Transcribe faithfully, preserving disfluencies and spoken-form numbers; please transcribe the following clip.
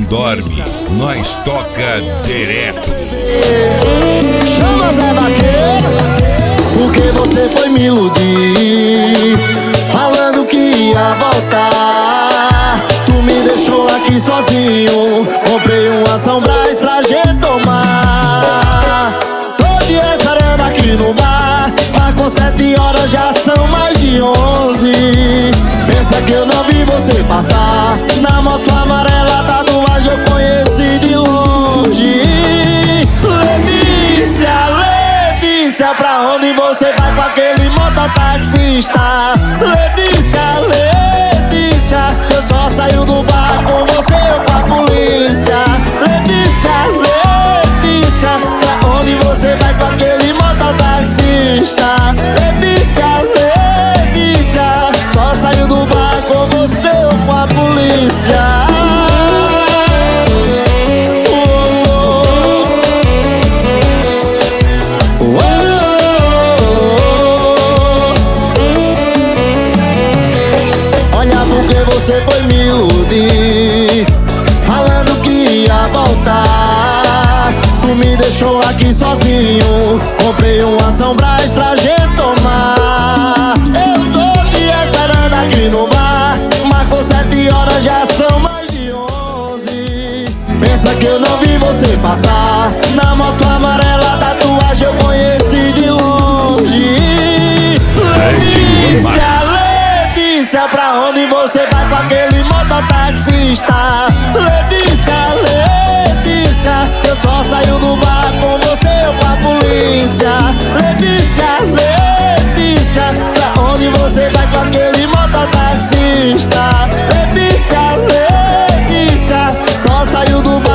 dorme, nós toca direto. Chama Zé Vaqueiro, porque você foi me iludir, falando que ia voltar. Tu me deixou aqui sozinho, comprei uma São Brás pra gente tomar. Tô te esperando aqui no bar, marcou sete horas, já são mais de onze. Pensa que eu não vi você passar, na moto amarela, tatuagem eu conheci de longe. Letícia, Letícia, pra onde você vai com aquele mototaxista? Letícia, Letícia, eu só saio do bar com você ou com a polícia. Letícia, Letícia, pra onde você vai com aquele mototaxista? Letícia, Letícia, só saio do bar com você ou com a polícia. Você foi me iludir, falando que ia voltar. Tu me deixou aqui sozinho, comprei uma São Brás pra gente tomar. Eu tô te esperando aqui no bar, marcou sete horas, já são mais de onze. Pensa que eu não vi você passar, na moto amarela, tatuagem eu conheci de longe. Letícia, Letícia, pra onde você vai com aquele mototaxista? Letícia, Letícia, eu só saio do bar com você ou com a polícia. Letícia, Letícia, pra onde você vai com aquele mototaxista? Letícia, Letícia, só saio do bar